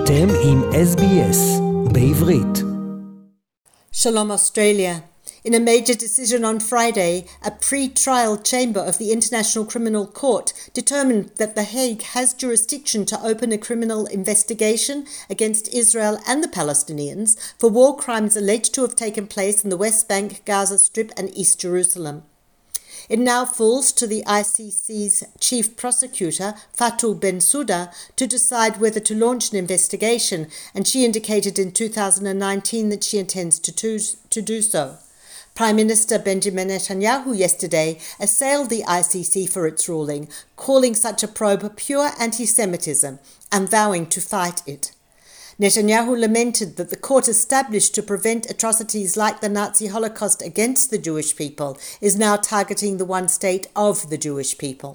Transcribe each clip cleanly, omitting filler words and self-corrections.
אתם עם SBS בעברית. Shalom Australia. In a major decision on Friday, a pre-trial chamber of the International Criminal Court determined that The Hague has jurisdiction to open a criminal investigation against Israel and the Palestinians for war crimes alleged to have taken place in the West Bank, Gaza Strip and East Jerusalem. It now falls to the ICC's chief prosecutor, Fatou Bensouda, to decide whether to launch an investigation, and she indicated in 2019 that she intends to do so. Prime Minister Benjamin Netanyahu yesterday assailed the ICC for its ruling, calling such a probe pure anti-Semitism and vowing to fight it. Netanyahu lamented that the court established to prevent atrocities like the Nazi Holocaust against the Jewish people is now targeting the one state of the Jewish people.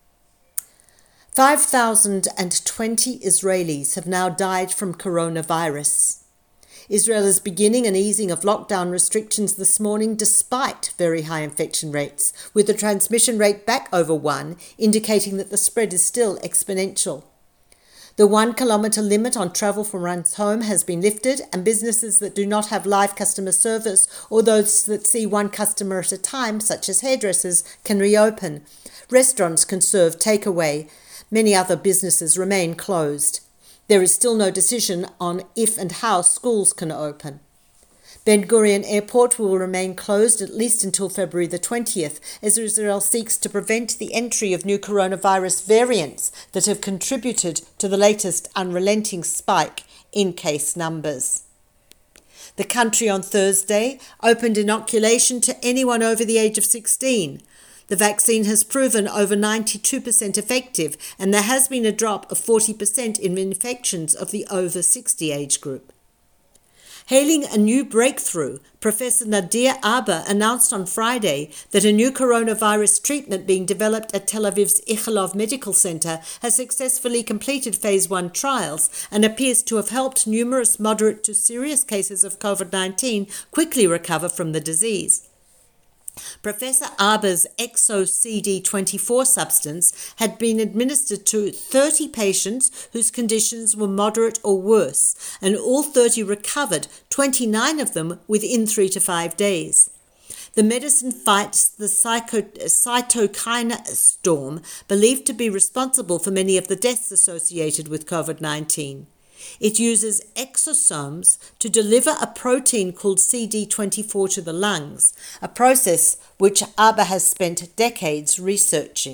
5,020 Israelis have now died from coronavirus. Israel is beginning an easing of lockdown restrictions this morning despite very high infection rates, with the transmission rate back over 1, indicating that the spread is still exponential. The 1 kilometre limit on travel from one's home has been lifted, and businesses that do not have live customer service or those that see one customer at a time, such as hairdressers, can reopen. Restaurants can serve takeaway. Many other businesses remain closed. There is still no decision on if and how schools can open. Ben Gurion Airport will remain closed at least until February the 20th, as Israel seeks to prevent the entry of new coronavirus variants that have contributed to the latest unrelenting spike in case numbers. The country on Thursday opened inoculation to anyone over the age of 16. The vaccine has proven over 92% effective, and there has been a drop of 40% in infections of the over 60 age group. Hailing a new breakthrough, Professor Nadir Arba announced on Friday that a new coronavirus treatment being developed at Tel Aviv's Ichilov Medical Center has successfully completed Phase 1 trials and appears to have helped numerous moderate to serious cases of COVID-19 quickly recover from the disease. Professor Arba's ExoCD24 substance had been administered to 30 patients whose conditions were moderate or worse, and all 30 recovered, 29 of them within 3 to 5 days. The medicine fights the cytokine storm believed to be responsible for many of the deaths associated with COVID-19. It uses exosomes to deliver a protein called CD24 to the lungs, a process which Arba has spent decades researching.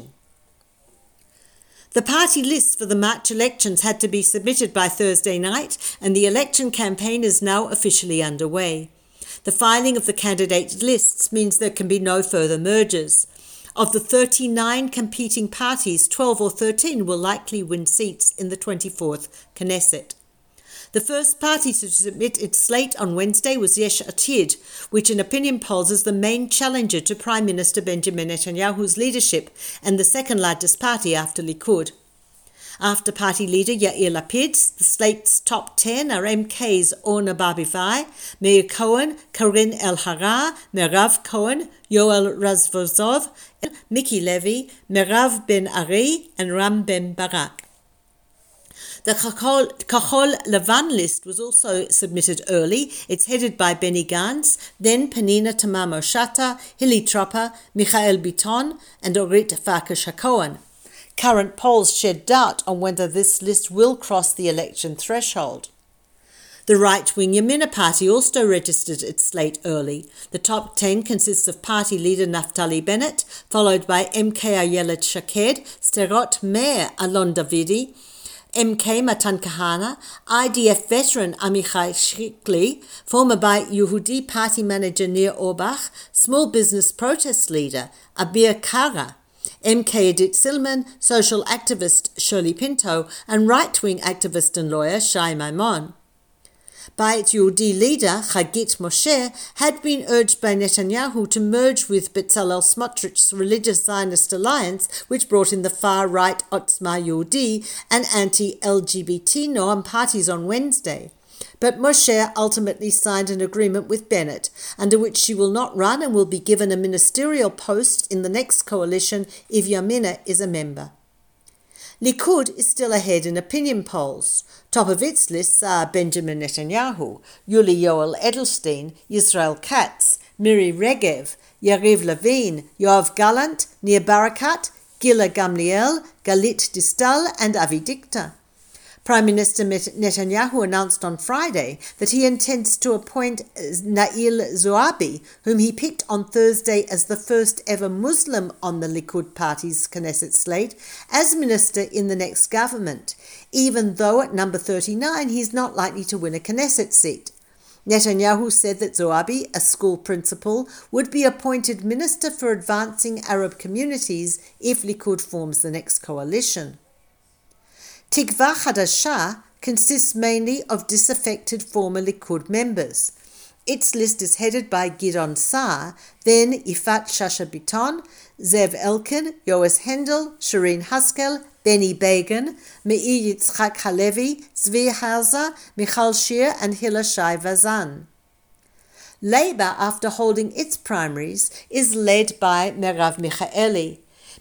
The party lists for the March elections had to be submitted by Thursday night, and the election campaign is now officially underway. The filing of the candidate lists means there can be no further mergers. Of the 39 competing parties, 12 or 13 will likely win seats in the 24th Knesset. The first party to submit its slate on Wednesday was Yesh Atid, which in opinion polls is the main challenger to Prime Minister Benjamin Netanyahu's leadership and the second largest party after Likud. After party leader Yair Lapid, the slate's top 10 are MK's Orna Barbivai, Meir Cohen, Karin Elhara, Merav Cohen, Yoel Razvozov, Miki Levy, Merav Ben Ari, and Ram Ben Barak. The Kahol Lavan list was also submitted early. It's headed by Benny Gantz, then Penina Tamamo-Shata, Hilly Tropper, Michael Biton, and Orit Farkas-Hakohen. Current polls shed doubt on whether this list will cross the election threshold. The right-wing Yamina party also registered its slate early. The top 10 consists of party leader Naftali Bennett, followed by MK Ayelet Shaked, Sderot Mayor Alon Davidi, MK Matan Kahana, IDF veteran Amichai Shikli, former Bayit Yehudi party manager Nir Orbach, small business protest leader Abir Kara, MK Edith Silman, social activist Shirley Pinto, and right-wing activist and lawyer Shai Maimon. Bayit Yehudi leader Chagit Moshe had been urged by Netanyahu to merge with Bezalel Smotrich's religious Zionist alliance, which brought in the far-right Otzma Yehudi and anti-LGBT Noam parties on Wednesday. But Moshe ultimately signed an agreement with Bennett, under which she will not run and will be given a ministerial post in the next coalition if Yamina is a member. Likud is still ahead in opinion polls. Top of its lists are Benjamin Netanyahu, Yuli Yoel Edelstein, Yisrael Katz, Miri Regev, Yariv Levin, Yoav Gallant, Nir Barakat, Gila Gamliel, Galit Distal and Avi Dikta. Prime Minister Netanyahu announced on Friday that he intends to appoint Nail Zoabi, whom he picked on Thursday as the first ever Muslim on the Likud party's Knesset slate, as minister in the next government, even though at number 39 he's not likely to win a Knesset seat. Netanyahu said that Zoabi, a school principal, would be appointed Minister for Advancing Arab Communities if Likud forms the next coalition. Tikva Hadasha consists mainly of disaffected former Likud members. Its list is headed by Gidon Saar, then Yifat Shasha Biton, Zev Elkin, Yoas Hendel, Shireen Haskel, Benny Began, Meir Yitzchak Halevi, Zvi Hauser, Michal Shir and Hila Shai Vazan. Labour, after holding its primaries, is led by Merav Michaeli.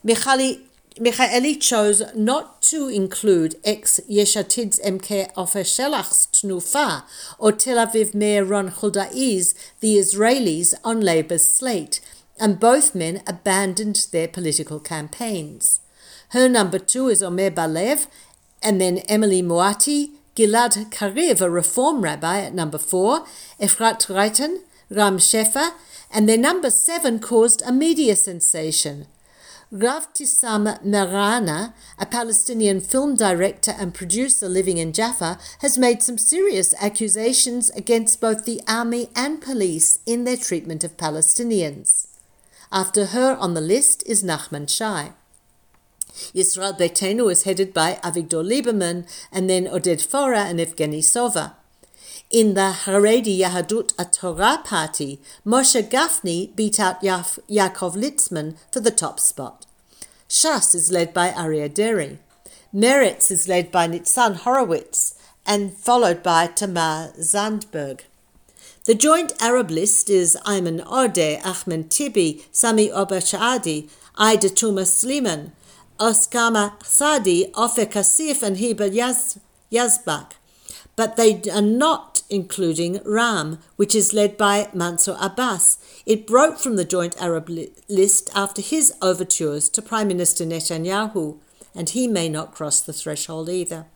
Michaeli chose not to include ex-Yesh Atid's MK Ofer Shelach's Tnufa or Tel Aviv Mayor Ron Huldai's the Israelis on Labour's slate, and both men abandoned their political campaigns. Her number 2 is Omer Balev, and then Emily Moati, Gilad Kariv, a reform rabbi, at number 4, Efrat Reiten, Ram Shefa, and their number 7 caused a media sensation. Rav Tissam Marana, a Palestinian film director and producer living in Jaffa, has made some serious accusations against both the army and police in their treatment of Palestinians. After her on the list is Nachman Shai. Yisrael Beitenu is headed by Avigdor Lieberman and then Oded Fora and Evgeny Sova. In the Haredi Yahadut HaTorah party, Moshe Gafni beat out Yaakov Litzman for the top spot. Shas is led by Aryeh Deri. Meretz is led by Nitzan Horowitz and followed by Tamar Zandberg. The joint Arab list is Ayman Odeh, Ahmed Tibi, Sami Obashadi, Aida Tuma Sliman, Oskama Sadi, Ofer Kasif and Hiba Yazbak. But they are not including Ram, which is led by Mansour Abbas. It broke from the joint Arab list after his overtures to Prime Minister Netanyahu, and he may not cross the threshold either.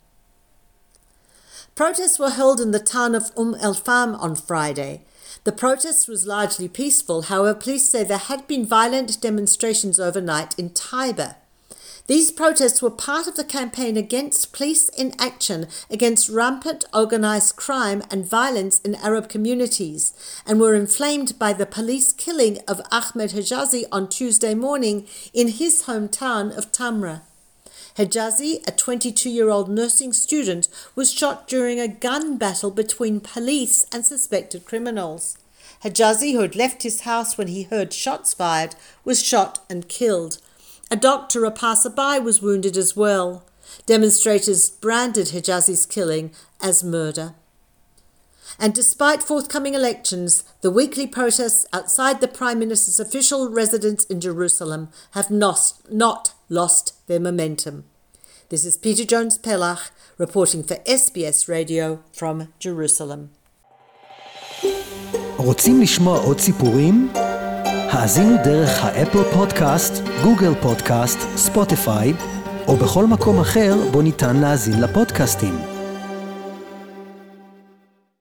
Protests were held in the town of El-Fam on Friday. The protest was largely peaceful, however, police say there had been violent demonstrations overnight in Taiba. These protests were part of the campaign against police inaction against rampant organised crime and violence in Arab communities, and were inflamed by the police killing of Ahmed Hejazi on Tuesday morning in his hometown of Tamra. Hejazi, a 22-year-old nursing student, was shot during a gun battle between police and suspected criminals. Hejazi, who had left his house when he heard shots fired, was shot and killed. A doctor, a passerby, was wounded as well. Demonstrators branded Hejazi's killing as murder. And despite forthcoming elections, the weekly protests outside the Prime Minister's official residence in Jerusalem have not lost their momentum. This is Peter Jones-Pelach reporting for SBS Radio from Jerusalem. רוצים לשמוע עוד סיפורים? האזינו דרך האפל פודקאסט, גוגל פודקאסט, ספוטיפיי, או בכל מקום אחר בו ניתן להאזין לפודקאסטים.